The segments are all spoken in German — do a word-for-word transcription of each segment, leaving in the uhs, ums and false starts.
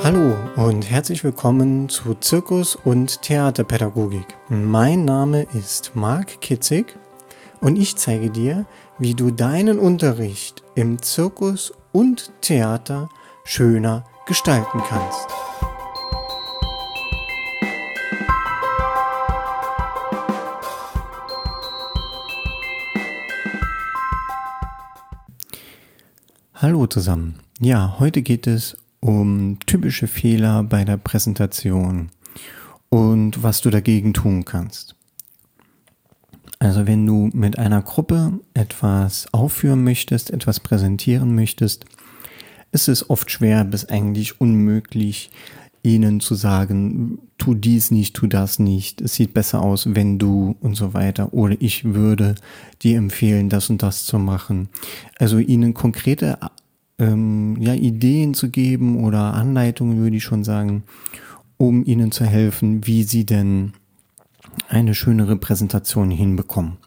Hallo und herzlich willkommen zu Zirkus- und Theaterpädagogik. Mein Name ist Marc Kitzig und ich zeige dir, wie du deinen Unterricht im Zirkus und Theater schöner gestalten kannst. Hallo zusammen. Ja, heute geht es um typische Fehler bei der Präsentation und was du dagegen tun kannst. Also wenn du mit einer Gruppe etwas aufführen möchtest, etwas präsentieren möchtest, ist es oft schwer bis eigentlich unmöglich, ihnen zu sagen, tu dies nicht, tu das nicht, es sieht besser aus, wenn du und so weiter, oder ich würde dir empfehlen, das und das zu machen. Also ihnen konkrete ähm, ja, Ideen zu geben oder Anleitungen, würde ich schon sagen, um ihnen zu helfen, wie sie denn eine schönere Präsentation hinbekommen.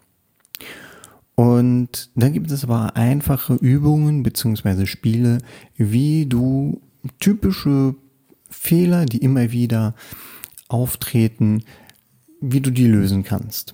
Und da gibt es aber einfache Übungen bzw. Spiele, wie du typische Fehler, die immer wieder auftreten, wie du die lösen kannst.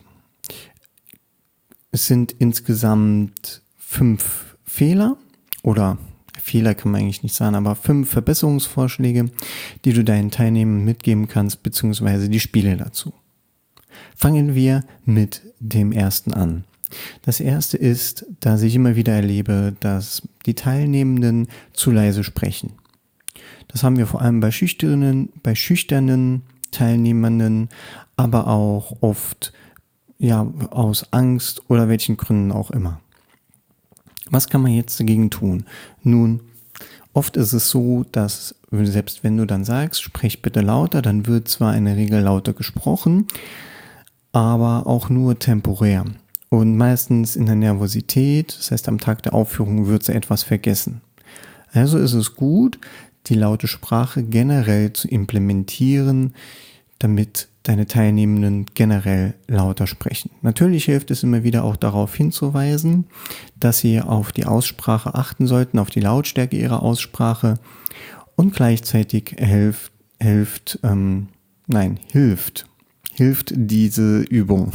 Es sind insgesamt fünf Fehler oder Fehler kann man eigentlich nicht sagen, aber fünf Verbesserungsvorschläge, die du deinen Teilnehmern mitgeben kannst, beziehungsweise die Spiele dazu. Fangen wir mit dem ersten an. Das erste ist, dass ich immer wieder erlebe, dass die Teilnehmenden zu leise sprechen. Das haben wir vor allem bei schüchternen, bei schüchternen Teilnehmenden, aber auch oft ja aus Angst oder welchen Gründen auch immer. Was kann man jetzt dagegen tun? Nun, oft ist es so, dass selbst wenn du dann sagst, sprich bitte lauter, dann wird zwar in der Regel lauter gesprochen, aber auch nur temporär. Und meistens in der Nervosität, das heißt am Tag der Aufführung, wird sie etwas vergessen. Also ist es gut, die laute Sprache generell zu implementieren, damit deine Teilnehmenden generell lauter sprechen. Natürlich hilft es immer wieder auch darauf hinzuweisen, dass sie auf die Aussprache achten sollten, auf die Lautstärke ihrer Aussprache und gleichzeitig hilft, hilft ähm, nein, hilft, hilft diese Übung.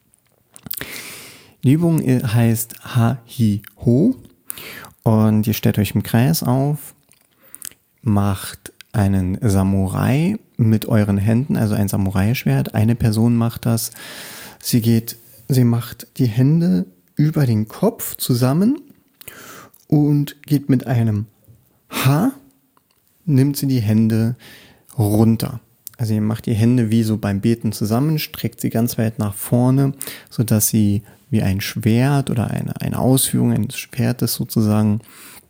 Die Übung heißt Ha-Hi-Ho und ihr stellt euch im Kreis auf, macht einen Samurai mit euren Händen, also ein Samurai-Schwert. Eine Person macht das. Sie geht, sie macht die Hände über den Kopf zusammen und geht mit einem Ha, nimmt sie die Hände runter. Also ihr macht die Hände wie so beim Beten zusammen, streckt sie ganz weit nach vorne, sodass sie wie ein Schwert oder eine, eine Ausführung eines Schwertes sozusagen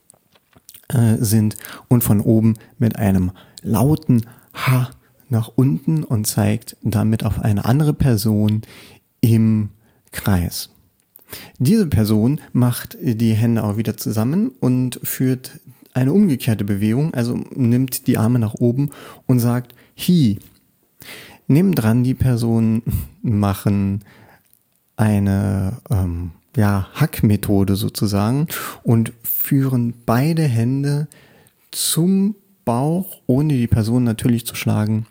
sind und von oben mit einem lauten Ha nach unten und zeigt damit auf eine andere Person im Kreis. Diese Person macht die Hände auch wieder zusammen und führt eine umgekehrte Bewegung, also nimmt die Arme nach oben und sagt Hi. Nebendran die Personen machen eine ähm, ja, Hack-Methode sozusagen und führen beide Hände zum Bauch, ohne die Person natürlich zu schlagen,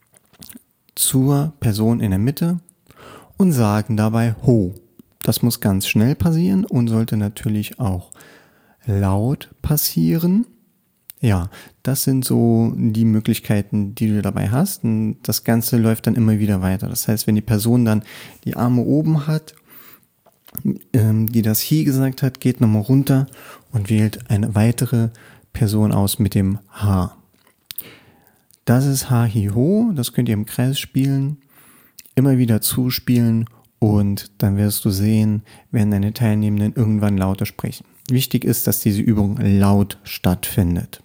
zur Person in der Mitte und sagen dabei Ho. Das muss ganz schnell passieren und sollte natürlich auch laut passieren. Ja, das sind so die Möglichkeiten, die du dabei hast. Und das Ganze läuft dann immer wieder weiter. Das heißt, wenn die Person dann die Arme oben hat, die das Hi gesagt hat, geht nochmal runter und wählt eine weitere Person aus mit dem Ha. Das ist Ha-Hi-Ho, das könnt ihr im Kreis spielen, immer wieder zuspielen und dann wirst du sehen, werden deine Teilnehmenden irgendwann lauter sprechen. Wichtig ist, dass diese Übung laut stattfindet.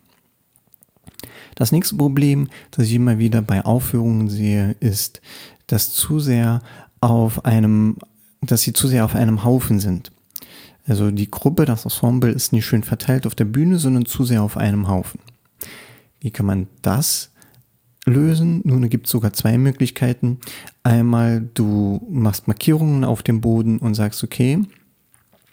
Das nächste Problem, das ich immer wieder bei Aufführungen sehe, ist, dass zu sehr auf einem dass sie zu sehr auf einem Haufen sind. Also die Gruppe, das Ensemble ist nicht schön verteilt auf der Bühne, sondern zu sehr auf einem Haufen. Wie kann man das lösen? Nun, es gibt sogar zwei Möglichkeiten. Einmal, du machst Markierungen auf dem Boden und sagst, okay,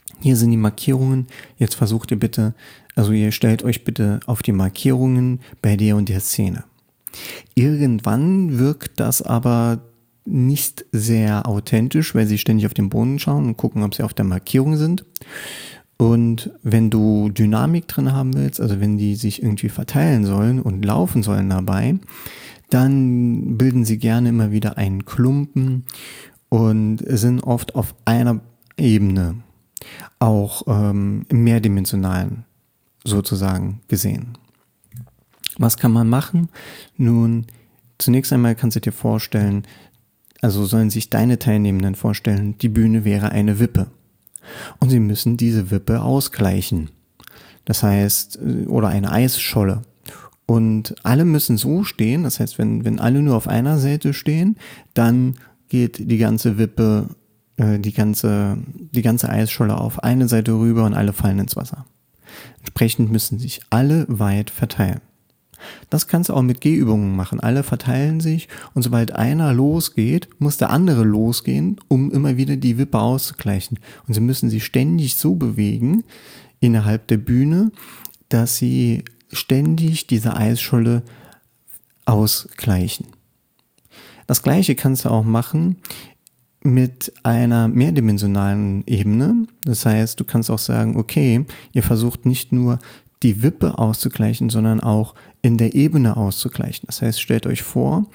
Hier sind die Markierungen. Jetzt versucht ihr bitte, also ihr stellt euch bitte auf die Markierungen bei der und der Szene. Irgendwann wirkt das aber nicht sehr authentisch, weil sie ständig auf den Boden schauen und gucken, ob sie auf der Markierung sind. Und wenn du Dynamik drin haben willst, also wenn die sich irgendwie verteilen sollen und laufen sollen dabei, dann bilden sie gerne immer wieder einen Klumpen und sind oft auf einer Ebene, auch ähm, im mehrdimensionalen sozusagen gesehen. Was kann man machen? Nun, zunächst einmal kannst du dir vorstellen, also sollen sich deine Teilnehmenden vorstellen, die Bühne wäre eine Wippe. Und sie müssen diese Wippe ausgleichen. Das heißt, oder eine Eisscholle. Und alle müssen so stehen, das heißt, wenn, wenn alle nur auf einer Seite stehen, dann geht die ganze Wippe, äh, die ganze, die ganze Eisscholle auf eine Seite rüber und alle fallen ins Wasser. Entsprechend müssen sich alle weit verteilen. Das kannst du auch mit Gehübungen machen. Alle verteilen sich und sobald einer losgeht, muss der andere losgehen, um immer wieder die Wippe auszugleichen. Und sie müssen sich ständig so bewegen innerhalb der Bühne, dass sie ständig diese Eisscholle ausgleichen. Das Gleiche kannst du auch machen mit einer mehrdimensionalen Ebene. Das heißt, du kannst auch sagen, okay, ihr versucht nicht nur die Wippe auszugleichen, sondern auch in der Ebene auszugleichen. Das heißt, stellt euch vor,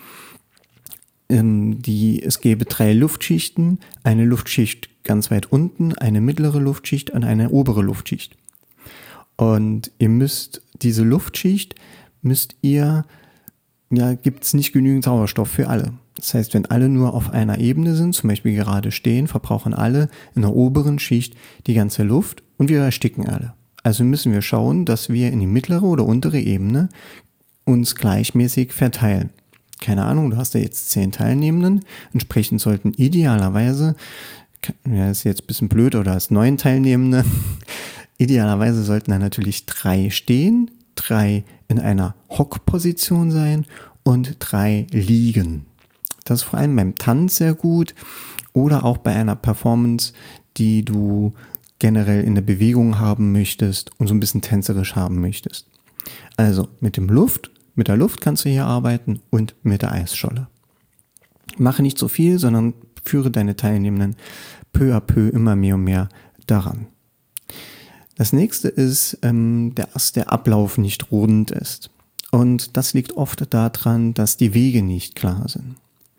die, es gäbe drei Luftschichten, eine Luftschicht ganz weit unten, eine mittlere Luftschicht und eine obere Luftschicht. Und ihr müsst diese Luftschicht, müsst ihr, ja, gibt es nicht genügend Sauerstoff für alle. Das heißt, wenn alle nur auf einer Ebene sind, zum Beispiel gerade stehen, verbrauchen alle in der oberen Schicht die ganze Luft und wir ersticken alle. Also müssen wir schauen, dass wir in die mittlere oder untere Ebene uns gleichmäßig verteilen. Keine Ahnung, du hast ja jetzt zehn Teilnehmenden, entsprechend sollten idealerweise, ja, ist jetzt ein bisschen blöd, oder hast neun Teilnehmende, idealerweise sollten da natürlich drei stehen, drei in einer Hockposition sein und drei liegen. Das ist vor allem beim Tanz sehr gut oder auch bei einer Performance, die du generell in der Bewegung haben möchtest und so ein bisschen tänzerisch haben möchtest. Also mit dem Luft, mit der Luft kannst du hier arbeiten und mit der Eisscholle. Mache nicht so viel, sondern führe deine Teilnehmenden peu à peu immer mehr und mehr daran. Das nächste ist, ähm, dass der Ablauf nicht rund ist. Und das liegt oft daran, dass die Wege nicht klar sind.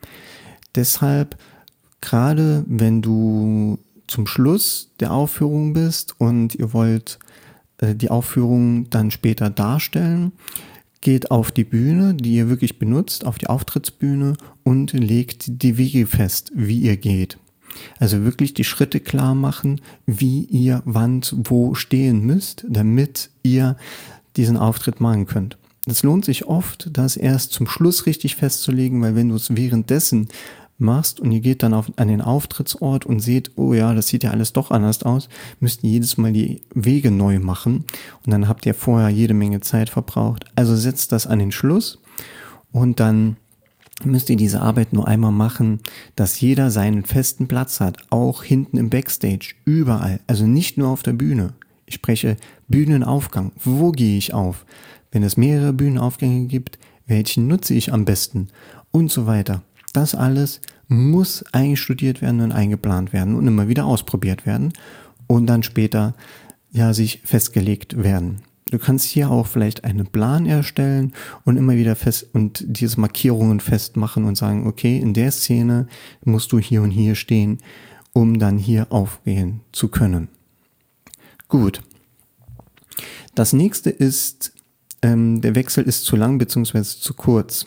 Deshalb, gerade wenn du zum Schluss der Aufführung bist und ihr wollt äh, die Aufführung dann später darstellen, geht auf die Bühne, die ihr wirklich benutzt, auf die Auftrittsbühne und legt die Wege fest, wie ihr geht. Also wirklich die Schritte klar machen, wie ihr wann wo stehen müsst, damit ihr diesen Auftritt machen könnt. Es lohnt sich oft, das erst zum Schluss richtig festzulegen, weil wenn du es währenddessen machst und ihr geht dann auf, an den Auftrittsort und seht, oh ja, das sieht ja alles doch anders aus, müsst ihr jedes Mal die Wege neu machen und dann habt ihr vorher jede Menge Zeit verbraucht. Also setzt das an den Schluss und dann müsst ihr diese Arbeit nur einmal machen, dass jeder seinen festen Platz hat, auch hinten im Backstage, überall, also nicht nur auf der Bühne. Ich spreche Bühnenaufgang. Wo gehe ich auf? Wenn es mehrere Bühnenaufgänge gibt, welchen nutze ich am besten? Und so weiter. Das alles muss einstudiert werden und eingeplant werden und immer wieder ausprobiert werden und dann später ja sich festgelegt werden. Du kannst hier auch vielleicht einen Plan erstellen und immer wieder fest und diese Markierungen festmachen und sagen, okay, in der Szene musst du hier und hier stehen, um dann hier aufgehen zu können. Gut. Das nächste ist, ähm, der Wechsel ist zu lang bzw. zu kurz.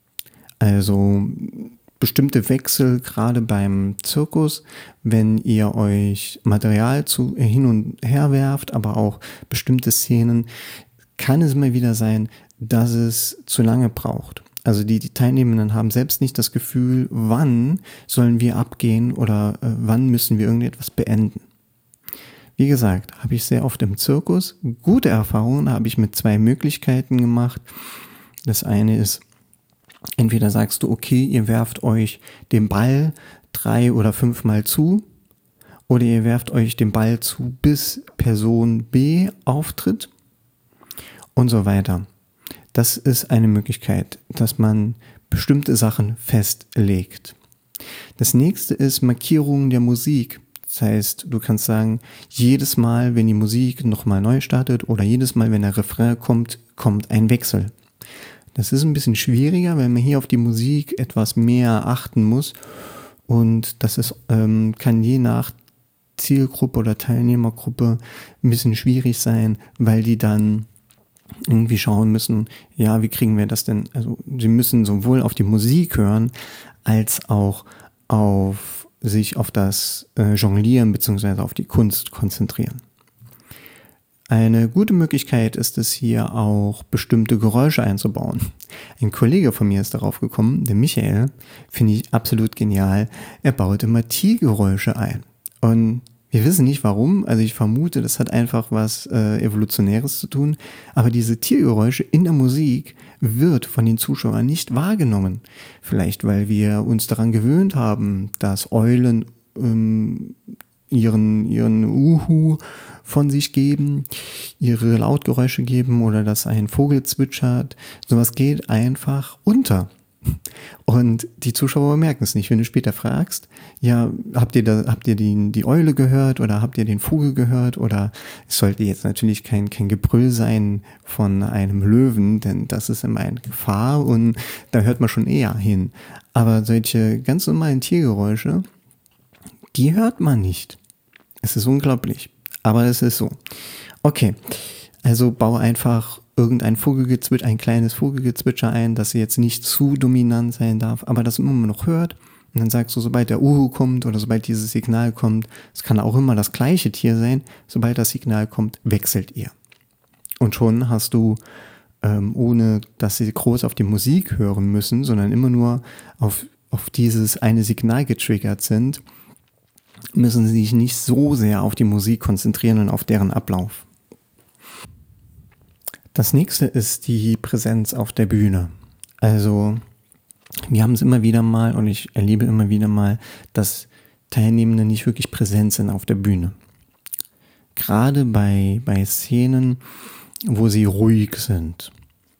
Also bestimmte Wechsel, gerade beim Zirkus, wenn ihr euch Material zu, hin und her werft, aber auch bestimmte Szenen, kann es mal wieder sein, dass es zu lange braucht. Also die, die Teilnehmenden haben selbst nicht das Gefühl, wann sollen wir abgehen oder äh, wann müssen wir irgendetwas beenden. Wie gesagt, habe ich sehr oft im Zirkus gute Erfahrungen, habe ich mit zwei Möglichkeiten gemacht. Das eine ist, entweder sagst du, okay, ihr werft euch den Ball drei oder fünfmal zu oder ihr werft euch den Ball zu, bis Person B auftritt und so weiter. Das ist eine Möglichkeit, dass man bestimmte Sachen festlegt. Das nächste ist Markierungen der Musik. Das heißt, du kannst sagen, jedes Mal, wenn die Musik nochmal neu startet oder jedes Mal, wenn der Refrain kommt, kommt ein Wechsel. Das ist ein bisschen schwieriger, weil man hier auf die Musik etwas mehr achten muss und das ist, ähm, kann je nach Zielgruppe oder Teilnehmergruppe ein bisschen schwierig sein, weil die dann irgendwie schauen müssen, ja, wie kriegen wir das denn? Also sie müssen sowohl auf die Musik hören, als auch auf sich auf das äh, Jonglieren bzw. auf die Kunst konzentrieren. Eine gute Möglichkeit ist es hier auch, bestimmte Geräusche einzubauen. Ein Kollege von mir ist darauf gekommen, der Michael, finde ich absolut genial, er baut immer Tiergeräusche ein. Und wir wissen nicht warum, also ich vermute, das hat einfach was äh, Evolutionäres zu tun, aber diese Tiergeräusche in der Musik wird von den Zuschauern nicht wahrgenommen. Vielleicht, weil wir uns daran gewöhnt haben, dass Eulen ähm, ihren, ihren Uhu von sich geben, ihre Lautgeräusche geben oder dass ein Vogel zwitschert. Sowas geht einfach unter. Und die Zuschauer merken es nicht. Wenn du später fragst, ja, habt ihr da, habt ihr die, die Eule gehört oder habt ihr den Vogel gehört oder es sollte jetzt natürlich kein, kein Gebrüll sein von einem Löwen, denn das ist immer eine Gefahr und da hört man schon eher hin. Aber solche ganz normalen Tiergeräusche, die hört man nicht. Es ist unglaublich, aber es ist so. Okay, also baue einfach irgendein Vogelgezwitscher, ein kleines Vogelgezwitscher ein, das jetzt nicht zu dominant sein darf, aber das man immer noch hört. Und dann sagst du, sobald der Uhu kommt oder sobald dieses Signal kommt, es kann auch immer das gleiche Tier sein, sobald das Signal kommt, wechselt ihr. Und schon hast du, ähm, ohne dass sie groß auf die Musik hören müssen, sondern immer nur auf, auf dieses eine Signal getriggert sind, müssen sie sich nicht so sehr auf die Musik konzentrieren und auf deren Ablauf. Das nächste ist die Präsenz auf der Bühne. Also wir haben es immer wieder mal und ich erlebe immer wieder mal, dass Teilnehmende nicht wirklich präsent sind auf der Bühne. Gerade bei, bei Szenen, wo sie ruhig sind.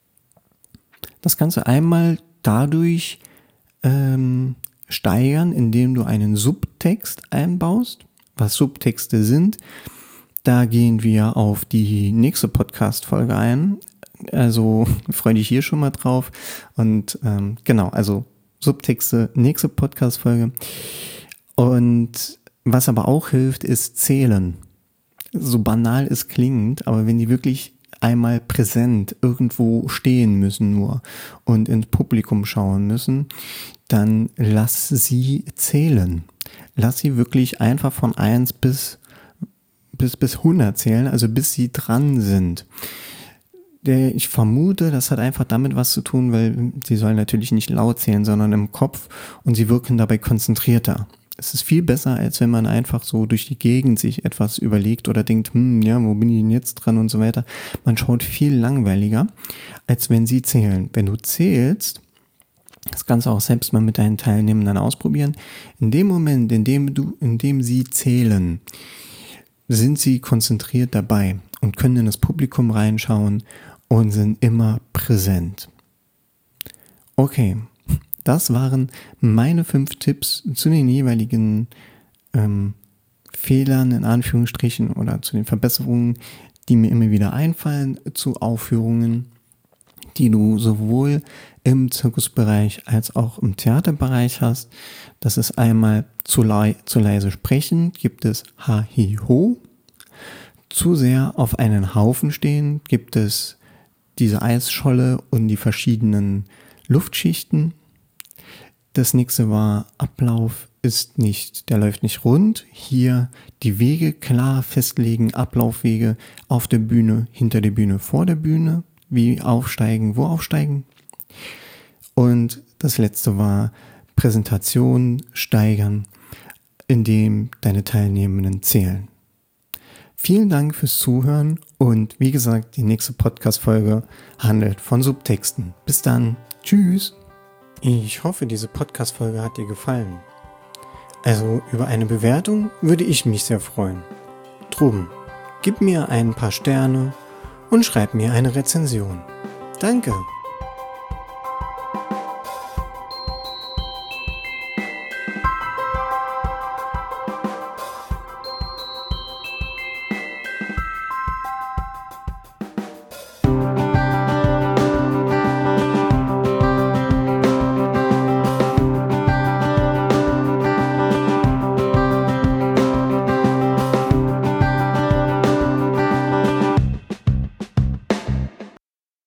Das Ganze einmal dadurch ähm, steigern, indem du einen Subtext einbaust. Was Subtexte sind, da gehen wir auf die nächste Podcast-Folge ein. Also freue dich hier schon mal drauf. Und ähm, genau, also Subtexte, nächste Podcast-Folge. Und was aber auch hilft, ist Zählen. So banal es klingt, aber wenn die wirklich einmal präsent irgendwo stehen müssen nur und ins Publikum schauen müssen, dann lass sie zählen. Lass sie wirklich einfach von eins bis bis bis hundert zählen, also bis sie dran sind. Der, ich vermute, das hat einfach damit was zu tun, weil sie sollen natürlich nicht laut zählen, sondern im Kopf und sie wirken dabei konzentrierter. Es ist viel besser, als wenn man einfach so durch die Gegend sich etwas überlegt oder denkt, hm, ja, wo bin ich denn jetzt dran und so weiter. Man schaut viel langweiliger, als wenn sie zählen. Wenn du zählst, das kannst du auch selbst mal mit deinen Teilnehmenden ausprobieren. In dem Moment, in dem du, in dem sie zählen, sind sie konzentriert dabei und können in das Publikum reinschauen und sind immer präsent. Okay, das waren meine fünf Tipps zu den jeweiligen ähm, Fehlern in Anführungsstrichen oder zu den Verbesserungen, die mir immer wieder einfallen zu Aufführungen, die du sowohl im Zirkusbereich als auch im Theaterbereich hast. Das ist einmal zu, lei- zu leise sprechen, gibt es Ha, Hi, Ho. Zu sehr auf einen Haufen stehen, gibt es diese Eisscholle und die verschiedenen Luftschichten. Das nächste war Ablauf ist nicht, der läuft nicht rund. Hier die Wege klar festlegen, Ablaufwege auf der Bühne, hinter der Bühne, vor der Bühne. Wie aufsteigen, wo aufsteigen. Und das letzte war Präsentation steigern, indem deine Teilnehmenden zählen. Vielen Dank fürs Zuhören und wie gesagt, die nächste Podcast-Folge handelt von Subtexten. Bis dann. Tschüss. Ich hoffe, diese Podcast-Folge hat dir gefallen. Also über eine Bewertung würde ich mich sehr freuen. Drum, gib mir ein paar Sterne und schreib mir eine Rezension. Danke!